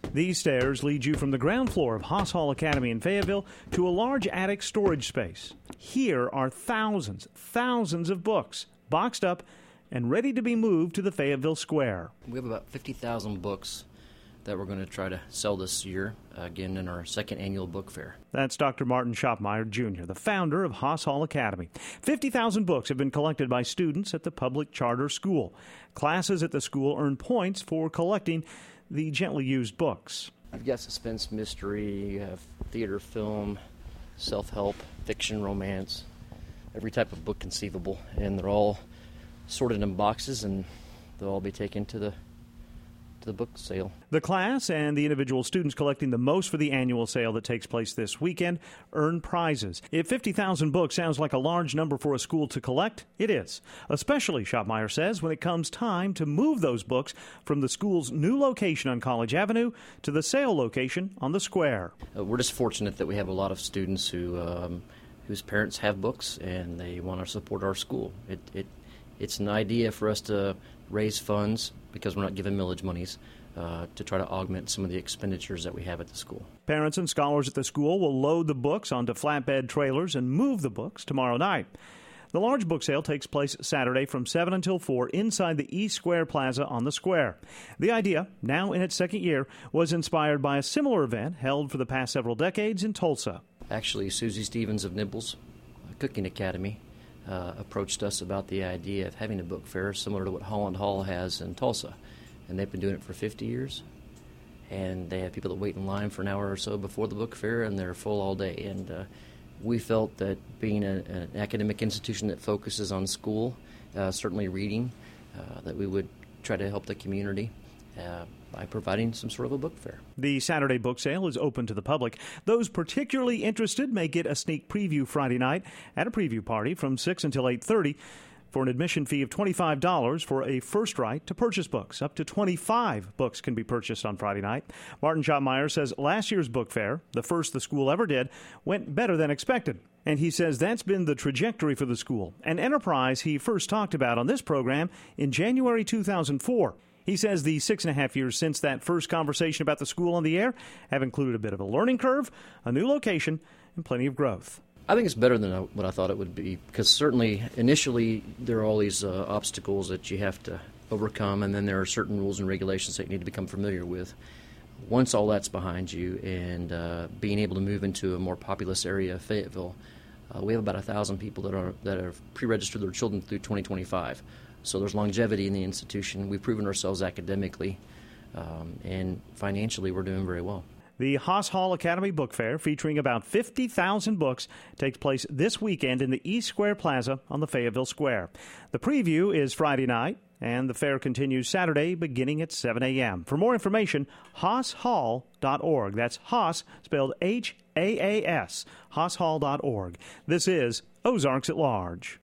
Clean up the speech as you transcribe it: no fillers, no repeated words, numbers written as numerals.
These stairs lead you from the ground floor of Haas Hall Academy in Fayetteville to a large attic storage space. Here are thousands of books boxed up and ready to be moved to the Fayetteville Square. We have about 50,000 books that we're going to try to sell this year, again, in our second annual book fair. That's Dr. Martin Schopmeyer, Jr., the founder of Haas Hall Academy. 50,000 books have been collected by students at the public charter school. Classes at the school earn points for collecting the gently used books. I've got suspense, mystery, you have theater, film, self-help, fiction, romance, every type of book conceivable, and they're all sorted in boxes, and they'll all be taken to the book sale. The class and the individual students collecting the most for the annual sale that takes place this weekend earn prizes. If 50,000 books sounds like a large number for a school to collect, it is. Especially, Schopmeyer says, when it comes time to move those books from the school's new location on College Avenue to the sale location on the square. We're just fortunate that we have a lot of students whose parents have books and they want to support our school. It's an idea for us to raise funds, because we're not given millage monies, to try to augment some of the expenditures that we have at the school. Parents and scholars at the school will load the books onto flatbed trailers and move the books tomorrow night. The large book sale takes place Saturday from 7 until 4 inside the East Square Plaza on the square. The idea, now in its second year, was inspired by a similar event held for the past several decades in Tulsa. Actually, Susie Stevens of Nibbles Cooking Academy approached us about the idea of having a book fair similar to what Holland Hall has in Tulsa. And they've been doing it for 50 years. And they have people that wait in line for an hour or so before the book fair, and they're full all day. And we felt that being an academic institution that focuses on school, certainly reading, that we would try to help the community by providing some sort of a book fair. The Saturday book sale is open to the public. Those particularly interested may get a sneak preview Friday night at a preview party from 6 until 8:30 for an admission fee of $25 for a first right to purchase books. Up to 25 books can be purchased on Friday night. Martin Schopmeyer says last year's book fair, the first the school ever did, went better than expected. And he says that's been the trajectory for the school, an enterprise he first talked about on this program in January 2004. He says the 6.5 years since that first conversation about the school on the air have included a bit of a learning curve, a new location, and plenty of growth. I think it's better than what I thought it would be, because certainly initially there are all these obstacles that you have to overcome, and then there are certain rules and regulations that you need to become familiar with. Once all that's behind you and being able to move into a more populous area of Fayetteville, we have about 1,000 people that are pre-registered their children through 2025. So there's longevity in the institution. We've proven ourselves academically, and financially we're doing very well. The Haas Hall Academy Book Fair, featuring about 50,000 books, takes place this weekend in the East Square Plaza on the Fayetteville Square. The preview is Friday night, and the fair continues Saturday beginning at 7 a.m. For more information, haashall.org. That's Haas, spelled H-A-A-S, haashall.org. This is Ozarks at Large.